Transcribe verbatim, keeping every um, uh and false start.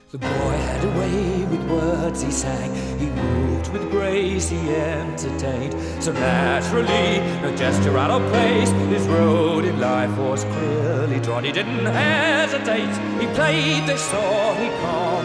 The boy had a way with words he sang, he moved with grace, he entertained. So naturally, no gesture out of place, his road in life was clearly drawn. He didn't hesitate, he played, they saw, he